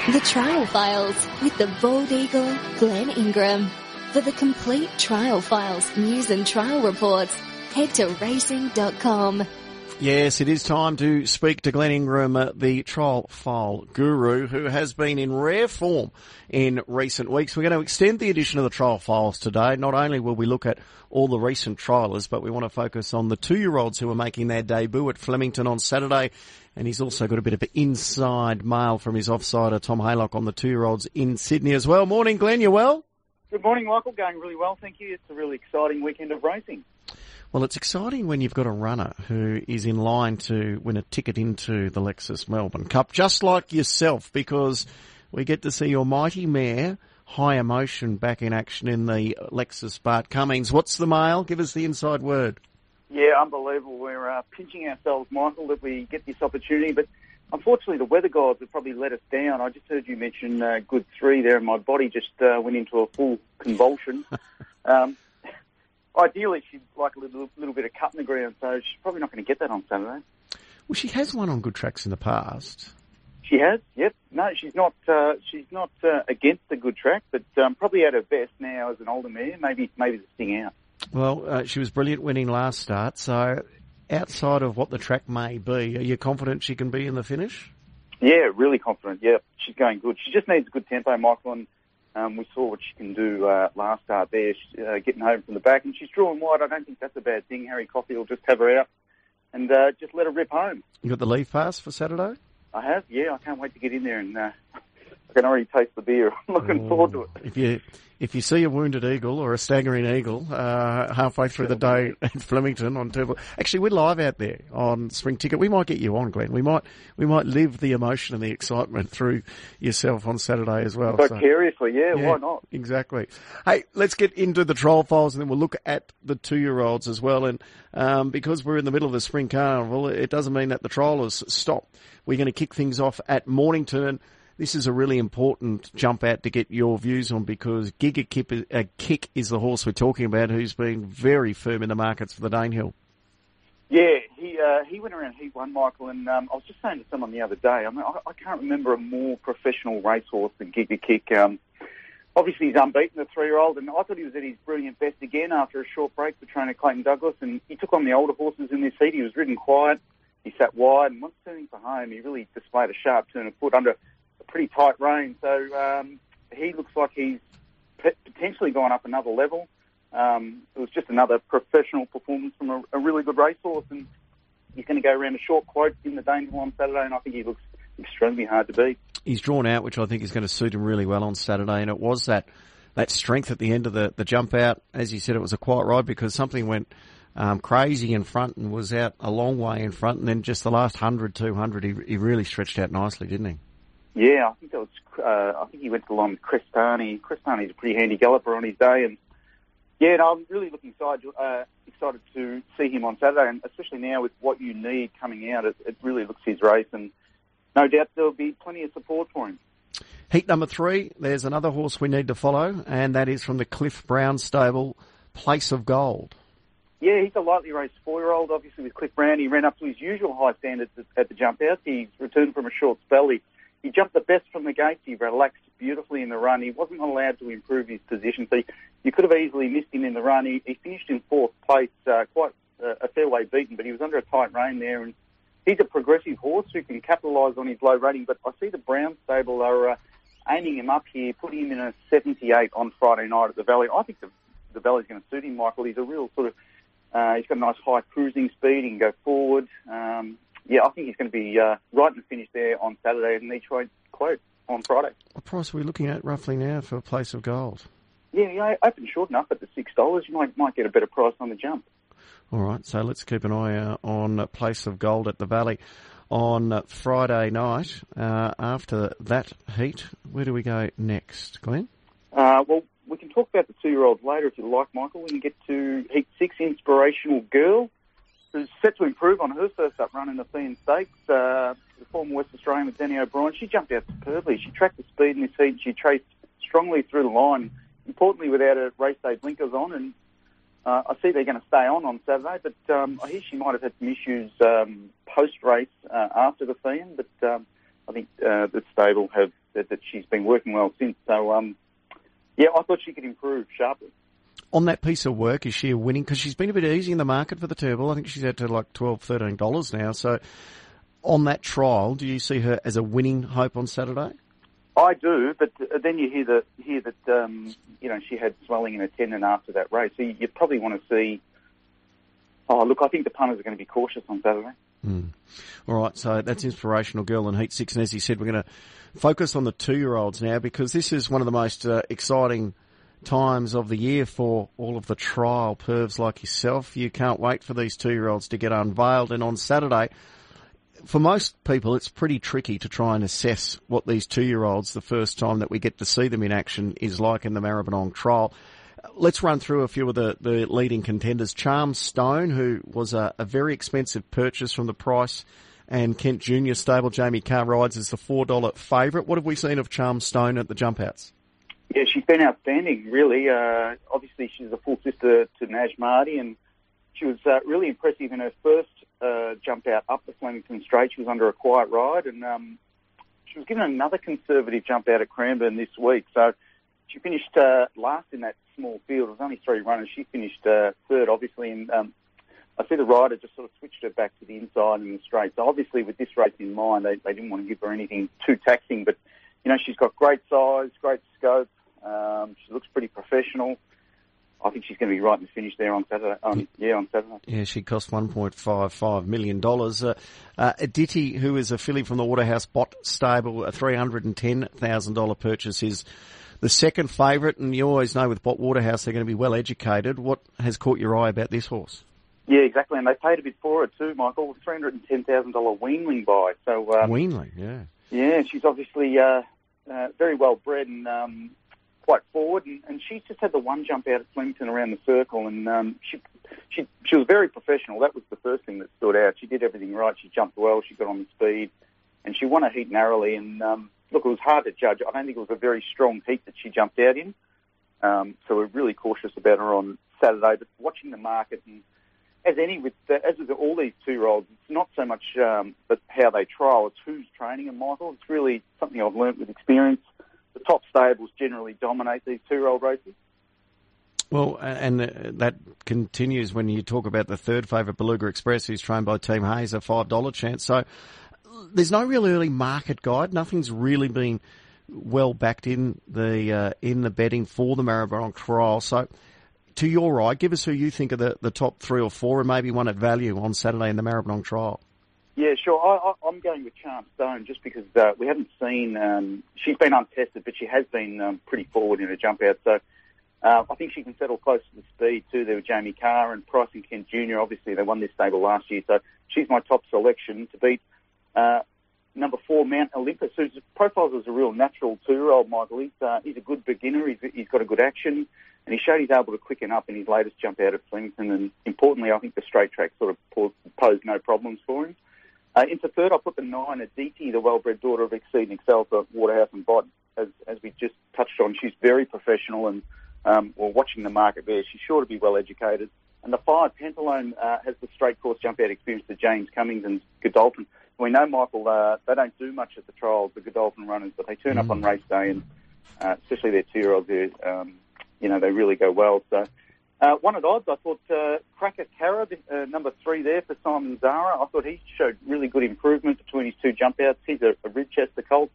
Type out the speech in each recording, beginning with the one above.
The Trial Files with the bald eagle, Glenn Ingram. For the complete Trial Files news and trial reports, head to racing.com. Yes, it is time to speak to Glenn Ingram, the trial file guru, who has been in rare form in recent weeks. We're going to extend the edition of the trial files today. Not only will we look at all the recent trialers, but we want to focus on the 2-year-olds who are making their debut at Flemington on Saturday. And he's also got a bit of an inside mail from his offsider, Tom Haylock, on the 2-year-olds in Sydney as well. Morning, Glenn. You well? Good morning, Michael. Going really well, thank you. It's a really exciting weekend of racing. Well, it's exciting when you've got a runner who is in line to win a ticket into the Lexus Melbourne Cup, just like yourself, because we get to see your mighty mare, High Emotion, back in action in the Lexus Bart Cummings. What's the mail? Give us the inside word. Yeah, unbelievable. We're pinching ourselves, Michael, that we get this opportunity, but unfortunately the weather gods have probably let us down. I just heard you mention good 3 there, and my body just went into a full convulsion. Ideally, she'd like a little bit of cut in the ground, so she's probably not going to get that on Saturday. Well, she has won on good tracks in the past. She has, yep. No, she's not against the good track, but probably at her best now as an older mare. Maybe the sting out. Well, she was brilliant winning last start, so outside of what the track may be, are you confident she can be in the finish? Yeah, really confident, yeah. She's going good. She just needs good tempo, Michael, and we saw what she can do last start there, getting home from the back, and she's drawing wide. I don't think that's a bad thing. Harry Coffey will just have her out and just let her rip home. You got the leave pass for Saturday? I have, yeah. I can't wait to get in there, and I can already taste the beer. I'm looking forward to it. If you see a wounded eagle or a staggering eagle halfway through the day at Flemington on Turnbull, actually we're live out there on Spring Ticket. We might get you on, Glenn. We might live the emotion and the excitement through yourself on Saturday as well. Vicariously, yeah, why not? Exactly. Hey, let's get into the trial files and then we'll look at the 2-year-olds as well. And because we're in the middle of the Spring Carnival, it doesn't mean that the trialers stop. We're going to kick things off at Mornington. This is a really important jump out to get your views on because Giga Kick is the horse we're talking about who's been very firm in the markets for the Danehill. Yeah, he went around Heat 1, Michael, and I was just saying to someone the other day, I mean, I can't remember a more professional racehorse than Giga Kick. Obviously, he's unbeaten, the 3-year-old, and I thought he was at his brilliant best again after a short break for trainer Clayton Douglas, and he took on the older horses in this heat. He was ridden quiet, he sat wide, and once turning for home, he really displayed a sharp turn of foot under a pretty tight rein. So he looks like he's potentially gone up another level. It was just another professional performance from a really good racehorse, and he's going to go around a short quote in the Danehill on Saturday, and I think he looks extremely hard to beat. He's drawn out, which I think is going to suit him really well on Saturday, and it was that strength at the end of the jump out. As you said, it was a quiet ride because something went crazy in front and was out a long way in front, and then just the last 100, 200, he really stretched out nicely, didn't he? Yeah, I think that was. I think he went to the line with Crestani. Crestani's a pretty handy galloper on his day, and yeah, no, I'm really looking excited to see him on Saturday, and especially now with what you need coming out, it really looks his race, and no doubt there'll be plenty of support for him. Heat number 3, there's another horse we need to follow, and that is from the Cliff Brown stable, Place of Gold. Yeah, he's a lightly raced 4-year-old, obviously with Cliff Brown. He ran up to his usual high standards at the jump out. He's returned from a short spell. He jumped the best from the gates. He relaxed beautifully in the run. He wasn't allowed to improve his position, so you could have easily missed him in the run. He finished in 4th place, quite a fair way beaten, but he was under a tight rein there. And he's a progressive horse who can capitalise on his low rating, but I see the Brown stable are aiming him up here, putting him in a 78 on Friday night at the Valley. I think the Valley's going to suit him, Michael. He's a real sort of, he's got a nice high cruising speed. He can go forward. Yeah, I think he's going to be right in the finish there on Saturday and each way quote on Friday. What price are we looking at roughly now for a Place of Gold? Yeah, open short enough at the $6. You might get a better price on the jump. All right, so let's keep an eye on Place of Gold at the Valley on Friday night. After that heat, where do we go next, Glenn? Well, we can talk about the 2-year-olds later if you like, Michael. We can get to Heat 6, Inspirational Girl, who's set to improve on her first up run in the Thean Stakes. The former West Australian with Danny O'Brien, she jumped out superbly. She tracked the speed in this heat. She traced strongly through the line, importantly without her race day blinkers on, and I see they're going to stay on Saturday, but I hear she might have had some issues post-race after the Thean, but I think the stable have said that she's been working well since. So, I thought she could improve sharply. On that piece of work, is she a winning? Because she's been a bit easy in the market for the Turbo. I think she's out to like $12, $13 now. So on that trial, do you see her as a winning hope on Saturday? I do, but then you hear that she had swelling in her tendon after that race. So you probably want to see. Oh, look, I think the punters are going to be cautious on Saturday. All right, so that's Inspirational Girl in Heat 6. And as you said, we're going to focus on the 2-year-olds now because this is one of the most exciting times of the year for all of the trial pervs like yourself. You can't wait for these 2-year-olds to get unveiled. And on Saturday, for most people, it's pretty tricky to try and assess what these 2-year-olds, the first time that we get to see them in action, is like in the Maribyrnong trial. Let's run through a few of the leading contenders. Charm Stone, who was a very expensive purchase from the Price and Kent Junior stable. Jamie Carr rides as the $4 favourite. What have we seen of Charm Stone at the jump outs? Yeah, she's been outstanding, really. Obviously, she's a full sister to Naj Marty, and she was really impressive in her first jump out up the Flemington Straight. She was under a quiet ride, and she was given another conservative jump out at Cranbourne this week. So she finished last in that small field. It was only 3 runners. She finished third, obviously, and I see the rider just sort of switched her back to the inside in the straight. So obviously, with this race in mind, they didn't want to give her anything too taxing, but she's got great size, great scope. She looks pretty professional. I think she's going to be right in the finish there on Saturday. On Saturday. Yeah, she cost $1.55 million. Aditi, who is a filly from the Waterhouse Bott stable, a $310,000 purchase, is the second favourite. And you always know with Bott Waterhouse they're going to be well educated. What has caught your ay about this horse? Yeah, exactly. And they paid a bit for her too, Michael. $310,000 weanling buy. So weanling, yeah. Yeah, she's obviously very well bred and quite forward, and she's just had the one jump out at Flemington around the circle, and she was very professional. That was the first thing that stood out. She did everything right. She jumped well. She got on the speed, and she won a heat narrowly. And look, it was hard to judge. I don't think it was a very strong heat that she jumped out in. So we're really cautious about her on Saturday. But watching the market, and as with all these 2-year-olds, it's not so much how they trial; it's who's training them, Michael. It's really something I've learnt with experience. The top stables generally dominate these 2-year-old races. Well, and that continues when you talk about the third favourite, Beluga Express, who's trained by Team Hayes, a $5 chance. So there's no real early market guide. Nothing's really been well backed in the betting for the Maribyrnong trial. So to your eye, give us who you think are the top 3 or 4 and maybe one at value on Saturday in the Maribyrnong trial. Yeah, sure. I'm going with Charm Stone just because we haven't seen... she's been untested, but she has been pretty forward in her jump out. So I think she can settle close to the speed too. There were Jamie Carr and Price and Kent Jr. Obviously, they won this stable last year. So she's my top selection to beat number 4, Mount Olympus, whose profiles as a real natural 2-year-old, Michael. He's a good beginner. He's got a good action. And he showed he's able to quicken up in his latest jump out at Flemington. And importantly, I think the straight track sort of posed no problems for him. Into third, I'll put the 9, Aditi, the well-bred daughter of Exceed and Excel for Waterhouse and Bott. As we just touched on, she's very professional and we're watching the market there. She's sure to be well educated. And the 5, Pantaloon, has the straight course jump out experience to James Cummings and Godolphin. We know, Michael, they don't do much at the trials, the Godolphin runners, but they turn up on race day and especially their 2-year-olds, they really go well. So one at odds, I thought Cracker Carib, number 3 there for Simon Zara. I thought he showed really good improvement between his 2 jump outs. He's a Ridchester colt.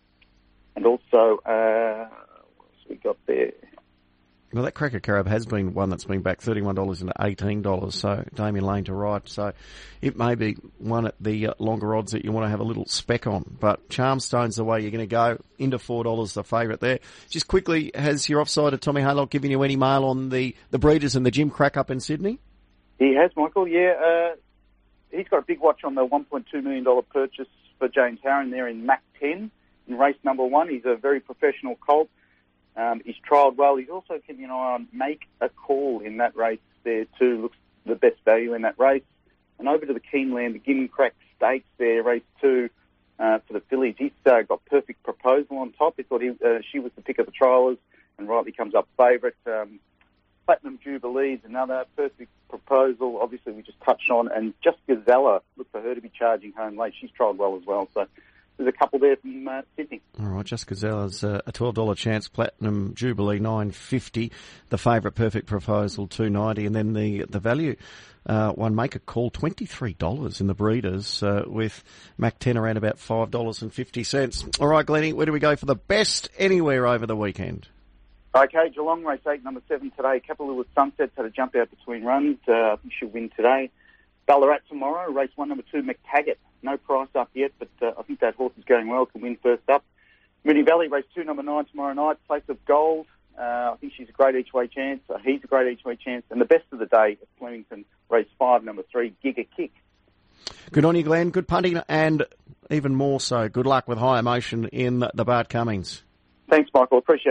And also, what else we got there? Well, that Cracker Carib has been one that's been back $31 into $18, so Damien Lane to ride. So it may be one at the longer odds that you want to have a little spec on. But Charmstone's the way you're going to go. Into $4, the favourite there. Just quickly, has your offsider Tommy Haylock given you any mail on the breeders and the Jim Crack up in Sydney? He has, Michael, yeah. He's got a big watch on the $1.2 million purchase for James Harron there in Mac 10 in race number 1. He's a very professional colt. He's trialled well. He's also keeping an eye on Make a Call in that race there too. Looks the best value in that race. And over to the Keeneland, the Jim Crack Stakes there, race 2 for the fillies. He's got Perfect Proposal on top. He thought she was the pick of the triallers and rightly comes up favourite. Platinum Jubilee is another. Perfect Proposal, obviously we just touched on. And Just Gazella, look for her to be charging home late. She's trialled well as well. So there's a couple there from Sydney. All right, Just Gazella's a $12 chance, Platinum Jubilee $9.50, the favourite Perfect Proposal $2.90, and then the value one, Make a Call, $23 in the breeders, with Mac 10 around about $5.50. All right, Glennie, where do we go for the best anywhere over the weekend? Okay, Geelong race 8, number 7 today. Kapalua Sunsets had a jump out between runs. I think she'll win today. Ballarat tomorrow, race 1, number 2, McTaggart. No price up yet, but I think that horse is going well, can win first up. Moonee Valley, race 2, number 9 tomorrow night, Place of Gold. I think she's a great each-way chance. He's a great each-way chance. And the best of the day at Flemington, race 5, number 3, Giga Kick. Good on you, Glenn. Good punting, and even more so, good luck with High Emotion in the Bart Cummings. Thanks, Michael. Appreciate it.